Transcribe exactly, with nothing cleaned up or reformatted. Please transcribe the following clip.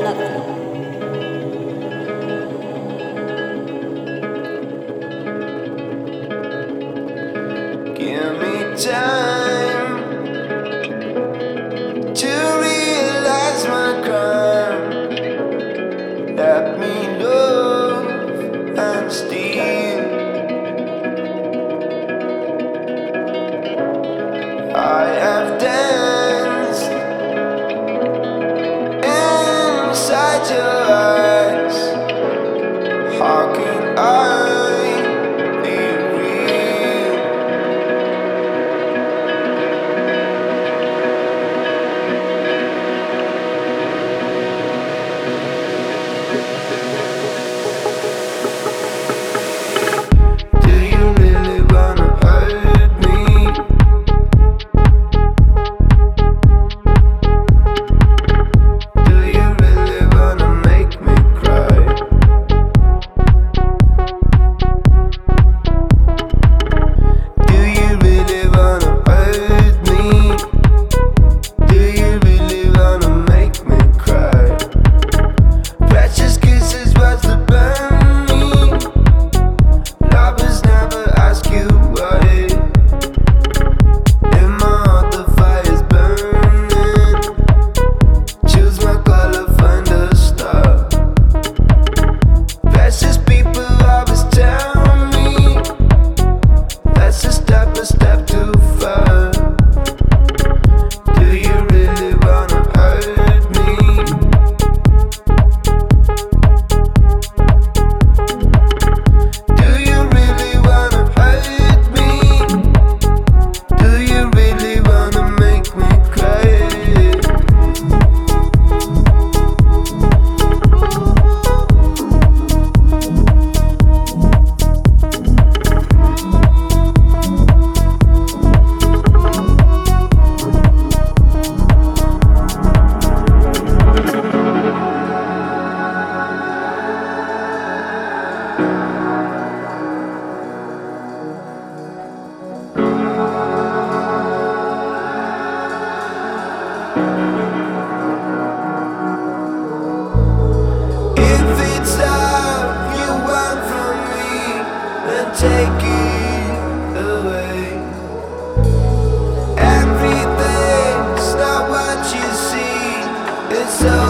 Give me time to realize my crime. Let me love and steal. I have danced inside your eyes. How can I be real? Do you really wanna hurt me? Do you really wanna make me cry? Do you really wanna hurt me? Do you really wanna make me cry? Precious kisses was the burn me. Lovers never ask you why. In my heart the fire's burning. Choose my color, find a star. Precious people always tell me that's a step, a step too far. Do you really wanna hurt me? Do you really wanna hurt me? Do you really wanna make me cry? If it's all you want from me, then take it away. Everything's not what you see, it's so